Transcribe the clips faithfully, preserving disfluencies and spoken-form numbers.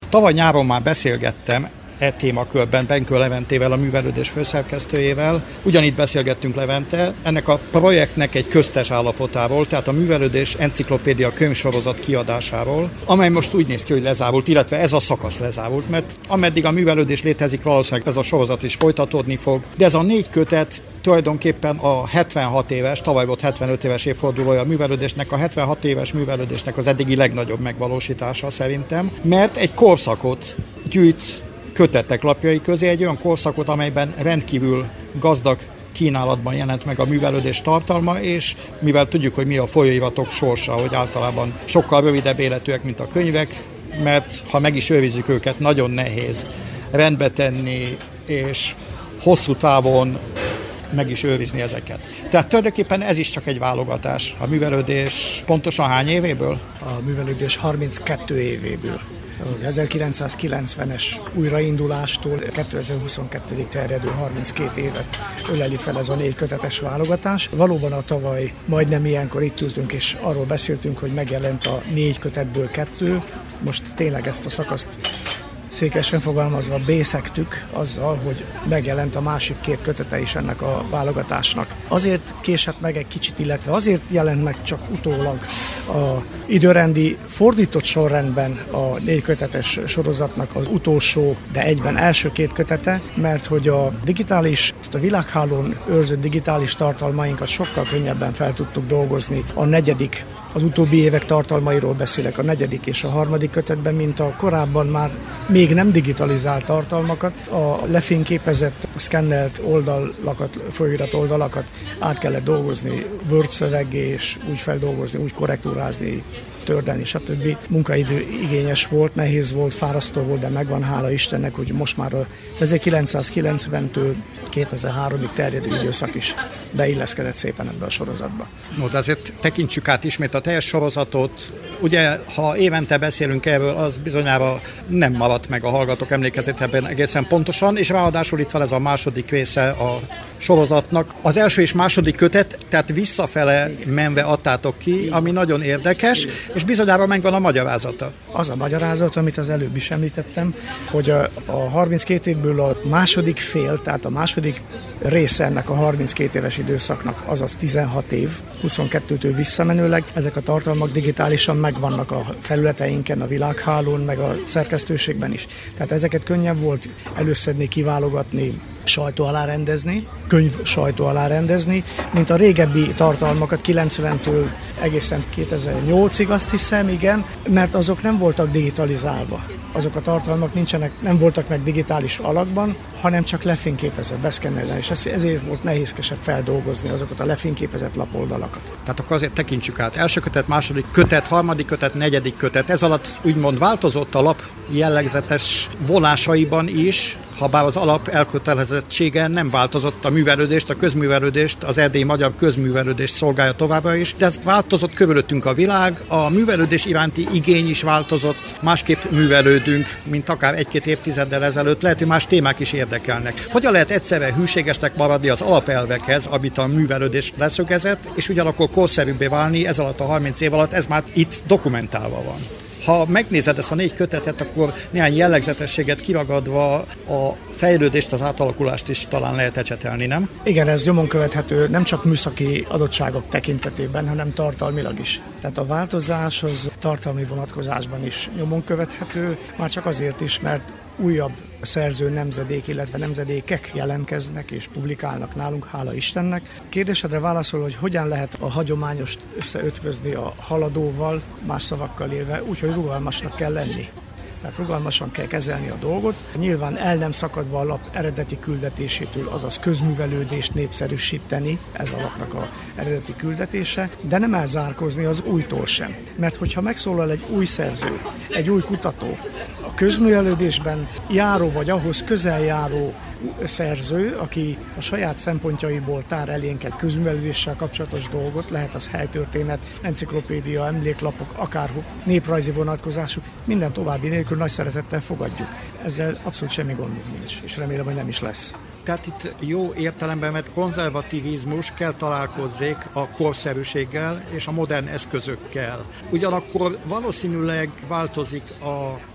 Tavaly nyáron már beszélgettem e témakörben Benkő Leventével, a művelődés főszerkesztőjével. Ugyanitt beszélgettünk Levente, ennek a projektnek egy köztes állapotáról, tehát a művelődés enciklopédia könyvsorozat kiadásáról, amely most úgy néz ki, hogy lezárult, illetve ez a szakasz lezárult, mert ameddig a művelődés létezik, valószínűleg ez a sorozat is folytatódni fog, de ez a négy kötet tulajdonképpen a hetvenhat éves, tavaly volt hetvenöt éves évfordulója a művelődésnek, a hetvenhat éves művelődésnek az eddigi legnagyobb megvalósítása szerintem, mert egy korszakot gyűjt kötetek lapjai közé, egy olyan korszakot, amelyben rendkívül gazdag kínálatban jelent meg a művelődés tartalma, és mivel tudjuk, hogy mi a folyóiratok sorsa, hogy általában sokkal rövidebb életűek, mint a könyvek, mert ha meg is őrizzük őket, nagyon nehéz rendbe tenni, és hosszú távon meg is őrizni ezeket. Tehát tulajdonképpen ez is csak egy válogatás. A művelődés pontosan hány évéből? A művelődés harminckettő évéből. Az ezerkilencszázkilencvenes újraindulástól kétezer-huszonkettőig terjedő harminckét évet öleli fel ez a négy kötetes válogatás. Valóban a tavaly majdnem ilyenkor itt ültünk, és arról beszéltünk, hogy megjelent a négy kötetből kettő. Most tényleg ezt a szakaszt székesen fogalmazva bészegtük azzal, hogy megjelent a másik két kötete is ennek a válogatásnak. Azért késett meg egy kicsit, illetve azért jelent meg csak utólag a időrendi fordított sorrendben a négy kötetes sorozatnak az utolsó, de egyben első két kötete, mert hogy a digitális, a világhálón őrzött digitális tartalmainkat sokkal könnyebben fel tudtuk dolgozni a negyedik, az utóbbi évek tartalmairól beszélek, a negyedik és a harmadik kötetben, mint a korábban már még nem digitalizált tartalmakat, a lefényképezett, szkennelt oldalakat, folyóirat oldalakat át kellett dolgozni Word szöveggé, és úgy feldolgozni, úgy korrektúrázni, tördelni, stb. Munkaidő igényes volt, nehéz volt, fárasztó volt, de megvan, hála Istennek, hogy most már a ezerkilencszázkilencventől kétezer-háromig terjedő időszak is beilleszkedett szépen ebbe a sorozatba. No, de azért tekintsük át ismét a teljes sorozatot. Ugye, ha évente beszélünk erről, az bizonyára nem maradt meg a hallgatók emlékezetében egészen pontosan, és ráadásul itt van ez a második része a sorozatnak. Az első és második kötet, tehát visszafele menve adtátok ki, ami nagyon érdekes, és bizonyára megvan a magyarázata. Az a magyarázat, amit az előbb is említettem, hogy a, a harminckét évből a második fél, tehát a második része ennek a harminckét éves időszaknak, azaz tizenhat év, huszonkettőtől visszamenőleg, ezek a tartalmak digitálisan megvannak a felületeinken, a világhálón, meg a szerkesztőségben is. Tehát ezeket könnyebb volt előszedni, kiválogatni, sajtó alá rendezni, könyv sajtó alá rendezni, mint a régebbi tartalmakat kilencventől egészen kétezer-nyolcig, azt hiszem, igen, mert azok nem voltak digitalizálva. Azok a tartalmak nincsenek, nem voltak meg digitális alakban, hanem csak lefényképezett, beszkennelve, és ezért volt nehézkesebb feldolgozni azokat a lefényképezett lapoldalakat. Tehát akkor azért tekintsük át. Első kötet, második kötet, harmadik kötet, negyedik kötet. Ez alatt úgymond változott a lap jellegzetes vonásaiban is, habár az alap elkötelezettsége nem változott, a művelődést, a közművelődést, az erdélyi magyar közművelődést szolgálja továbbra is, de ez változott körülöttünk a világ, a művelődés iránti igény is változott, másképp művelődünk, mint akár egy-két évtizeddel ezelőtt, lehet, hogy más témák is érdekelnek. Hogyan lehet egyszerre hűségesnek maradni az alapelvekhez, amit a művelődés leszögezett, és ugyanakkor korszerűbbé válni ez alatt a harminc év alatt, ez már itt dokumentálva van. Ha megnézed ezt a négy kötetet, akkor néhány jellegzetességet kiragadva a fejlődést, az átalakulást is talán lehet ecsetelni, nem? Igen, ez nyomon követhető nem csak műszaki adottságok tekintetében, hanem tartalmilag is. Tehát a változás az tartalmi vonatkozásban is nyomon követhető, már csak azért is, mert újabb szerző nemzedék, illetve nemzedékek jelentkeznek és publikálnak nálunk, hála Istennek. Kérdésedre válaszol, hogy hogyan lehet a hagyományos összeötvözni a haladóval, más szavakkal élve, úgyhogy rugalmasnak kell lenni. Tehát rugalmasan kell kezelni a dolgot. Nyilván el nem szakadva a lap eredeti küldetésétől, azaz közművelődést népszerűsíteni, ez a lapnak a eredeti küldetése, de nem elzárkózni az újtól sem. Mert hogyha megszólal egy új szerző, egy új kutató, a közművelődésben járó vagy ahhoz közel járó szerző, aki a saját szempontjaiból tár elénk egy közművelődéssel kapcsolatos dolgot, lehet az helytörténet, enciklopédia, emléklapok, akár néprajzi vonatkozású, minden további nélkül nagy szeretettel fogadjuk. Ezzel abszolút semmi gondunk nincs, és remélem, hogy nem is lesz. Tehát itt jó értelemben, mert konzervativizmus kell találkozzék a korszerűséggel és a modern eszközökkel. Ugyanakkor valószínűleg változik a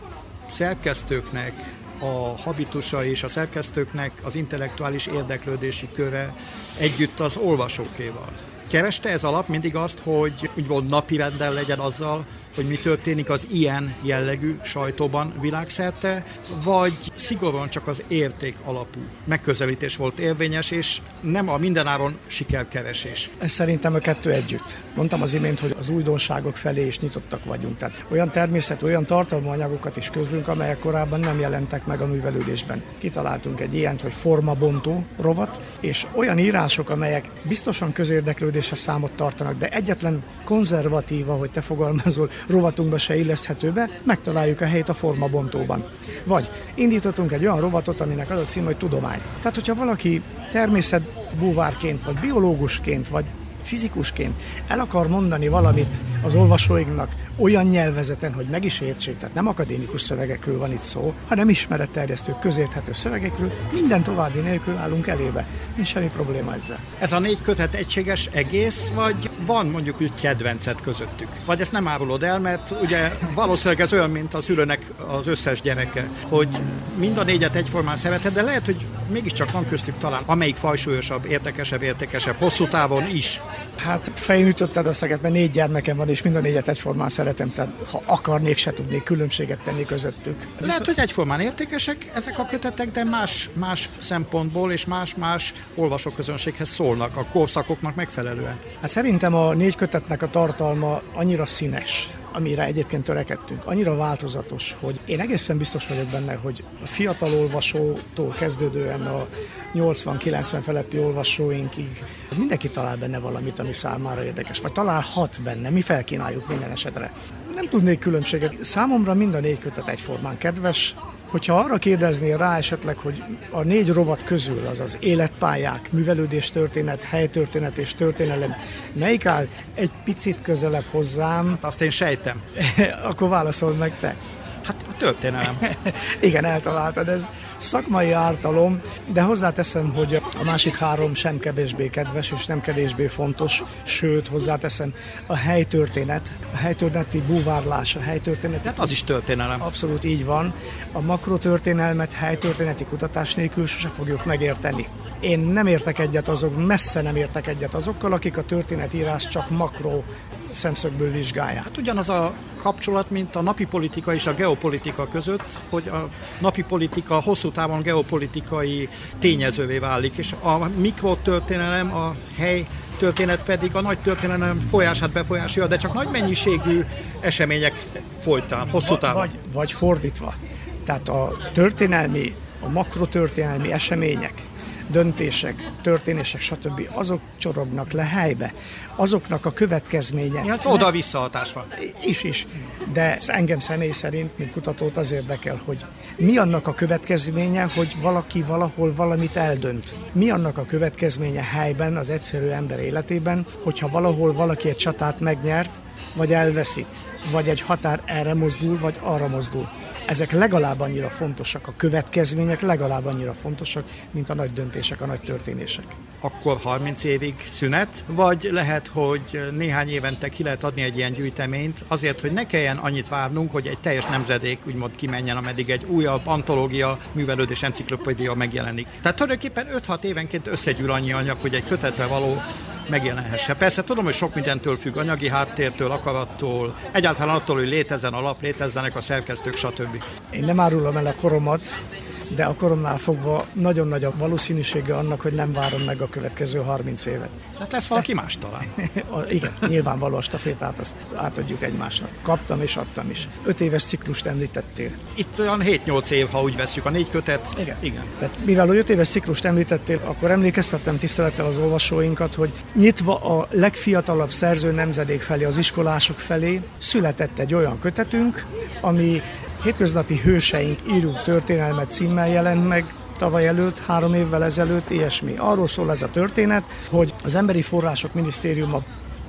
szerkesztőknek a habitusa és a szerkesztőknek az intellektuális érdeklődési köre együtt az olvasókéval. Kereste ez alap mindig azt, hogy úgymond napirenden legyen azzal, hogy mi történik az ilyen jellegű sajtóban világszerte, vagy szigorúan csak az érték alapú megközelítés volt érvényes, és nem a mindenáron sikerkeresés. Ez szerintem a kettő együtt. Mondtam az imént, hogy az újdonságok felé is nyitottak vagyunk. Tehát olyan természet, olyan tartalmú anyagokat is közlünk, amelyek korábban nem jelentek meg a művelődésben. Kitaláltunk egy ilyent, hogy formabontó rovat, és olyan írások, amelyek biztosan közérdeklődésre számot tartanak, de egyetlen konzervatív, ahogy te fogalmazol, rovatunkba se illeszthető be, megtaláljuk a helyét a formabontóban. Vagy indítottunk egy olyan rovatot, aminek az a cím, hogy tudomány. Tehát, hogyha valaki természetbúvárként, vagy biológusként, vagy fizikusként el akar mondani valamit az olvasóinknak olyan nyelvezeten, hogy meg is értsék, tehát nem akadémikus szövegekről van itt szó, hanem ismeretterjesztő, közérthető szövegekről, minden további nélkül állunk elébe. Nincs semmi probléma ezzel. Ez a négy kötet egységes egész, vagy van mondjuk úgy kedvencet közöttük? Vagy ezt nem árulod el, mert ugye valószínűleg ez olyan, mint a szülőnek az összes gyereke, hogy mind a négyet egyformán szereted, de lehet, hogy mégiscsak van köztük talán amelyik fajsúlyosabb, érdekesebb, értékesebb, hosszú távon is. Hát fején ütötted a szeget, mert négy gyermekem van, és mind a négyet egyformán szeretem, tehát ha akarnék, se tudnék különbséget tenni közöttük. Lehet, hogy egyformán értékesek ezek a kötetek, de más, más szempontból és más-más olvasóközönséghez szólnak, a korszakoknak megfelelően. Hát szerintem a négy kötetnek a tartalma annyira színes, amire egyébként törekedtünk, annyira változatos, hogy én egészen biztos vagyok benne, hogy a fiatal olvasótól kezdődően a nyolcvan-kilencven feletti olvasóinkig mindenki talál benne valamit, ami számára érdekes, vagy találhat benne, mi felkínáljuk minden esetre. Nem tudnék különbséget. Számomra mind a négy kötet egyformán kedves. Hogyha arra kérdeznél rá esetleg, hogy a négy rovat közül, azaz életpályák, művelődés történet, helytörténet és történelem, melyik áll egy picit közelebb hozzám? Hát azt én sejtem. Akkor válaszol meg te. Hát a történelem. Igen, eltaláltad, ez szakmai ártalom, de hozzáteszem, hogy a másik három sem kevésbé kedves és nem kevésbé fontos, sőt, hozzáteszem, a helytörténet, a helytörténeti búvárlás, a helytörténet. Hát az is történelem. Abszolút így van. A makrotörténelmet helytörténeti kutatás nélkül sose fogjuk megérteni. Én nem értek egyet azok, messze nem értek egyet azokkal, akik a történetírást csak makro szemszögből vizsgálják. Hát ugyanaz a kapcsolat, mint a napi politika és a geopolitika között, hogy a napi politika hosszú távon geopolitikai tényezővé válik, és a mikrotörténelem, a hely történet pedig a nagy történelem folyását befolyásolja, de csak nagy mennyiségű események folytán, hosszú távon. Vagy, vagy fordítva. Tehát a történelmi, a makrotörténelmi események, döntések, történések, stb. Azok csorognak le helybe. Azoknak a következménye. Hát oda visszahatás van. Is, is. De engem személy szerint, mint kutatót az érdekel, hogy mi annak a következménye, hogy valaki valahol valamit eldönt. Mi annak a következménye helyben, az egyszerű ember életében, hogyha valahol valaki egy csatát megnyert, vagy elveszít, vagy egy határ erre mozdul, vagy arra mozdul. Ezek legalább annyira fontosak, a következmények legalább annyira fontosak, mint a nagy döntések, a nagy történések. Akkor harminc évig szünet, vagy lehet, hogy néhány évente ki lehet adni egy ilyen gyűjteményt, azért, hogy ne kelljen annyit várnunk, hogy egy teljes nemzedék úgymond kimenjen, ameddig egy újabb antológia, művelődés, enciklopédia megjelenik. Tehát tulajdonképpen öt-hat évenként összegyűr annyi anyag, hogy egy kötetre való megjelenhesse. Persze tudom, hogy sok mindentől függ, anyagi háttértől, akarattól, egyáltalán attól, hogy létezzen a lap, létezzenek a szerkesztők, stb. Én nem árulom el a koromat, de a koromnál fogva nagyon nagy a valószínűsége annak, hogy nem várom meg a következő harminc évet. Hát lesz valaki más talán. Igen, nyilvánvaló a stafétát, azt átadjuk egymásnak. Kaptam és adtam is. Öt éves ciklust említettél. Itt olyan hét-nyolc év, ha úgy vesszük, a négy kötet. Igen. Igen. Tehát mivel öt éves ciklust említettél, akkor emlékeztettem tisztelettel az olvasóinkat, hogy nyitva a legfiatalabb szerző nemzedék felé, az iskolások felé született egy olyan kötetünk, ami hétköznapi hőseink, írunk történelmet címmel jelent meg tavaly előtt, három évvel ezelőtt, ilyesmi. Arról szól ez a történet, hogy az Emberi Források Minisztériuma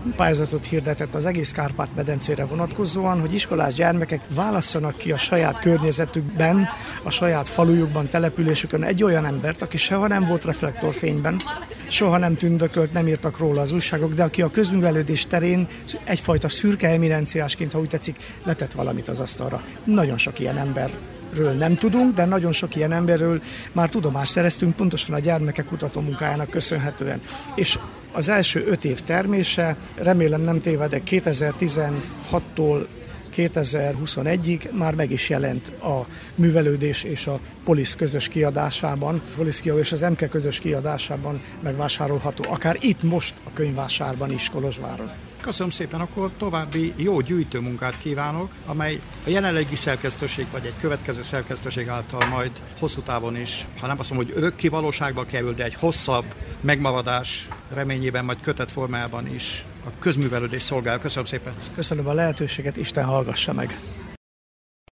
pályázatot hirdetett az egész Kárpát-medencére vonatkozóan, hogy iskolás gyermekek válasszanak ki a saját környezetükben, a saját falujukban, településükön egy olyan embert, aki soha nem volt reflektorfényben, soha nem tündökölt, nem írtak róla az újságok, de aki a közművelődés terén egyfajta szürke eminenciásként, ha úgy tetszik, letett valamit az asztalra. Nagyon sok ilyen emberről nem tudunk, de nagyon sok ilyen emberről már tudomást szereztünk, pontosan a gyermekek kutatómunkájának köszönhetően. És az első öt év termése, remélem nem tévedek, kétezer-tizenhattól kétezer-huszonegyig már meg is jelent a művelődés és a Polisz közös kiadásában, Polisz kiadó és az em ká közös kiadásában megvásárolható, akár itt most a könyvvásárban is Kolozsváron. Köszönöm szépen, akkor további jó gyűjtőmunkát kívánok, amely a jelenlegi szerkesztőség vagy egy következő szerkesztőség által majd hosszú távon is, ha nem azt mondom, hogy örökké valóságba kerül, de egy hosszabb megmaradás reményében, majd kötet formájában is a közművelődés szolgál. Köszönöm szépen. Köszönöm a lehetőséget, Isten hallgassa meg.